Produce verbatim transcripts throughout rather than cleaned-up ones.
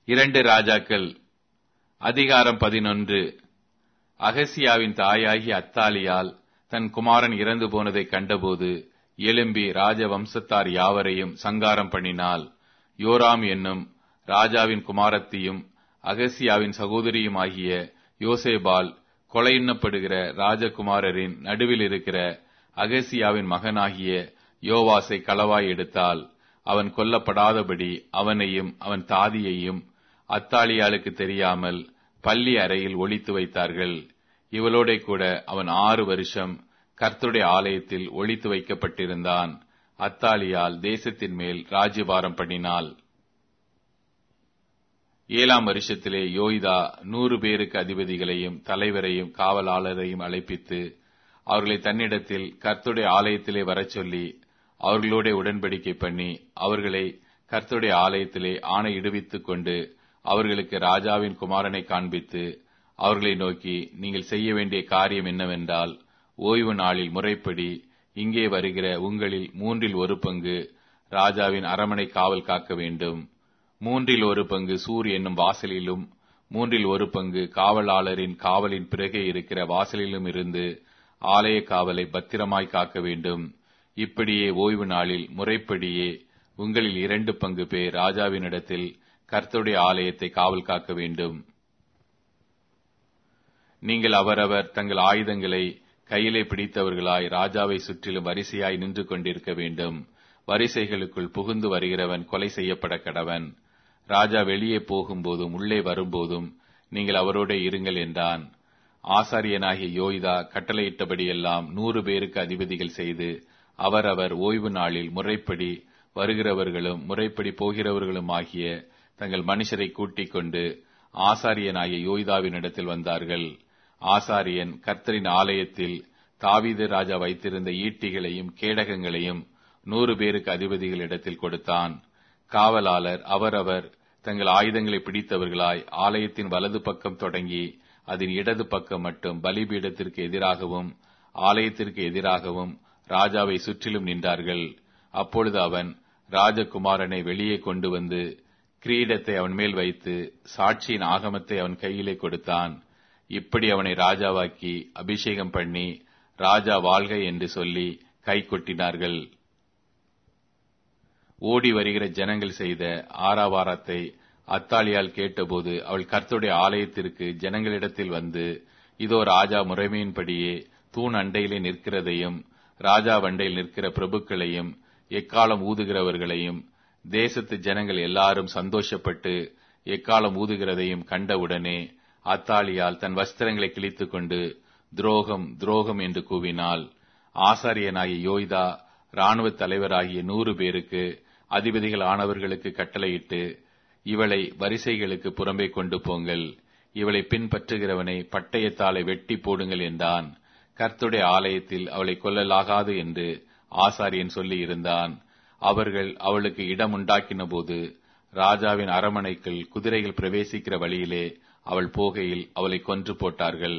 இரண்டு ராஜாக்கள் அதிகாரம் பதினொன்று. அகசியாவின் தாயாகிய அத்தாலியால் தன் குமாரன் இறந்து போனதை கண்டபோது எழும்பி ராஜவம்சத்தார் யாவரையும் சங்காரம் பண்ணினாள். யோராம் என்னும் ராஜாவின் குமாரத்தியும் அகசியாவின் சகோதரியுமாகிய யோசேபால் கொலையுண்ணப்படுகிற ராஜகுமாரரின் நடுவில் இருக்கிற அகசியாவின் மகனாகிய யோவாசை களவாய் எடுத்தாள். அவன் கொல்லப்படாதபடி அவனையும் அவன் தாதியையும் அத்தாலியாளுக்கு தெரியாமல் பள்ளி அறையில் ஒளித்து வைத்தார்கள். இவளோட கூட அவன் ஆறு வருஷம் கர்த்தருடைய ஆலயத்தில் ஒளித்து வைக்கப்பட்டிருந்தான். அத்தாலியால் தேசத்தின் மேல் ராஜ்யபாரம் பண்ணினாள். ஏழாம் வருஷத்திலே யோய்தா நூறு பேருக்கு அதிபதிகளையும் தலைவரையும் காவலாளரையும் அழைப்பித்து அவர்களை தன்னிடத்தில் கர்த்தருடைய ஆலயத்திலே வரச் சொல்லி அவர்களோட உடன்படிக்கை பண்ணி அவர்களை கர்த்தருடைய ஆலயத்திலே ஆணையிடுவித்துக் கொண்டு அவர்களுக்கு ராஜாவின் குமாரனை காண்பித்து அவர்களை நோக்கி, நீங்கள் செய்ய வேண்டிய காரியம் என்னவென்றால், ஓய்வு நாளில் முறைப்படி இங்கே வருகிற உங்களில் மூன்றில் ஒரு பங்கு ராஜாவின் அரமனை காவல் காக்க வேண்டும். மூன்றில் ஒரு பங்கு சூர் என்னும் வாசலிலும் மூன்றில் ஒரு பங்கு காவலாளரின் காவலின் பிறகே இருக்கிற வாசலிலும் இருந்து ஆலய காவலை பத்திரமாய் காக்க வேண்டும். இப்படியே ஓய்வு நாளில் முறைப்படியே உங்களில் இரண்டு பங்கு பேர் ராஜாவினிடத்தில் கர்த்தருடைய ஆலயத்தை காவல் காக்க வேண்டும். நீங்கள் அவரவர் தங்கள் ஆயுதங்களை கையிலே பிடித்தவர்களாய் ராஜாவை சுற்றிலும் வரிசையாய் நின்று கொண்டிருக்க வேண்டும். வரிசைகளுக்குள் புகுந்து வருகிறவன் கொலை செய்யப்பட கடவன். ராஜா வெளியே போகும்போதும் உள்ளே வரும்போதும் நீங்கள் அவரோட இருங்கள் என்றான். ஆசாரியனாகிய யோய்தா கட்டளையிட்டபடியெல்லாம் நூறு பேருக்கு அதிபதிகள் செய்து அவரவர் ஓய்வு நாளில் முறைப்படி வருகிறவர்களும் முறைப்படி போகிறவர்களும் ஆகிய தங்கள் மனுஷரை கூட்டிக் கொண்டு ஆசாரியனாகிய யோய்தாவினிடத்தில் வந்தார்கள். ஆசாரியன் கர்த்தரின் ஆலயத்தில் தாவீது ராஜா வைத்திருந்த ஈட்டிகளையும் கேடகங்களையும் நூறு பேருக்கு அதிபதிகளிடத்தில் கொடுத்தான். காவலாளர் அவரவர் தங்கள் ஆயுதங்களை பிடித்தவர்களாய் ஆலயத்தின் வலது பக்கம் தொடங்கி அதன் இடது பக்கம் மட்டும் பலிபீடத்திற்கு எதிராகவும் ஆலயத்திற்கு எதிராகவும் ராஜாவை சுற்றிலும் நின்றார்கள். அப்பொழுது அவன் ராஜகுமாரனை வெளியே கொண்டு வந்து கிரீடத்தை அவன் மேல் வைத்து சாட்சியின் ஆகமத்தை அவன் கையிலே கொடுத்தான். இப்படி அவனை ராஜாவாக்கி அபிஷேகம் பண்ணி ராஜா வாழ்க என்று சொல்லி கை கொட்டினார்கள். ஓடி வருகிற ஜனங்கள் செய்த ஆரவாரத்தை அத்தாலியால் கேட்டபோது அவள் கர்த்தருடைய ஆலயத்திற்கு ஜனங்களிடத்தில் வந்து, இதோ ராஜா முறைமையின்படியே தூண் அண்டையிலே நிற்கிறதையும் ராஜா வண்டையில் நிற்கிற பிரபுக்களையும் எக்காலம் ஊதுகிறவர்களையும் தேசத்து ஜனங்கள் எல்லாரும் சந்தோஷப்பட்டு எக்காலம் ஊதுகிறதையும் கண்டவுடனே அத்தாலியால் தன் வஸ்திரங்களை கிழித்துக் கொண்டு துரோகம் துரோகம் என்று கூவினாள். ஆசாரியனாகிய யோய்தா இராணுவ தலைவராகிய நூறு பேருக்கு அதிபதிகள் ஆனவர்களுக்கு கட்டளையிட்டு, இவளை வரிசைகளுக்கு புறம்பே கொண்டு போங்கள், இவளை பின்பற்றுகிறவனை பட்டயத்தாலை வெட்டி போடுங்கள் என்றான். கர்த்தருடைய ஆலயத்தில் அவளை கொல்லலாகாது என்று ஆசாரியன் சொல்லி இருந்தான். அவர்கள் அவளுக்கு இடம் உண்டாக்கின போது ராஜாவின் அரமனைக்குள் குதிரைகள் பிரவேசிக்கிற வழியிலே அவள் போகையில் அவளை கொன்று போட்டார்கள்.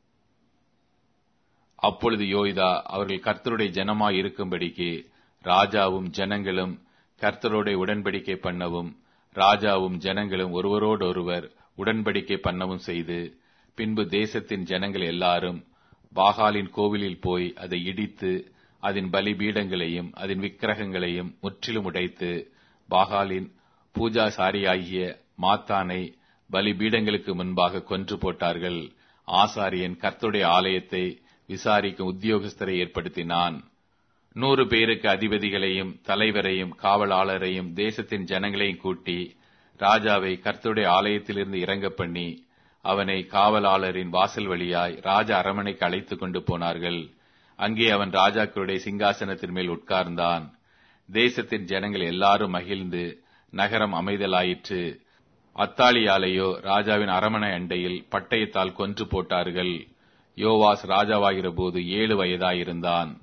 அப்பொழுது யோய்தா அவர்கள் கர்த்தருடைய ஜனமாய் இருக்கும்படிக்கு ராஜாவும் ஜனங்களும் கர்த்தரோட உடன்படிக்கை பண்ணவும் ராஜாவும் ஜனங்களும் ஒருவரோடொருவர் உடன்படிக்கை பண்ணவும் செய்து, பின்பு தேசத்தின் ஜனங்கள் எல்லாரும் பாகாலின் கோவிலில் போய் அதை இடித்து அதன் பலிபீடங்களையும் அதன் விக்கிரகங்களையும் முற்றிலும் உடைத்து பாகாலின் பூஜாசாரியாகிய மாத்தானை பலிபீடங்களுக்கு முன்பாக கொன்று போட்டார்கள். ஆசாரியன் கர்த்தருடைய ஆலயத்தை விசாரிக்கும் உத்தியோகஸ்தரை ஏற்படுத்தினான். நூறு பேருக்கு அதிபதிகளையும் தலைவரையும் காவலாளரையும் தேசத்தின் ஜனங்களையும் கூட்டி ராஜாவை கர்த்தருடைய ஆலயத்திலிருந்து இறங்க பண்ணி அவனை காவலாளரின் வாசல் வழியாய் ராஜ அரமனைக்கு அழைத்துக் கொண்டு போனார்கள். அங்கே அவன் ராஜாக்களுடைய சிங்காசனத்தின் மேல் உட்கார்ந்தான். தேசத்தின் ஜனங்கள் எல்லாரும் மகிழ்ந்து நகரம் அமைதலாயிற்று. அத்தாலியாலையோ ராஜாவின் அரமனை அண்டையில் பட்டயத்தால் கொன்று போட்டார்கள். யோவாஸ் ராஜாவாகிற போது ஏழு வயதாயிருந்தான்.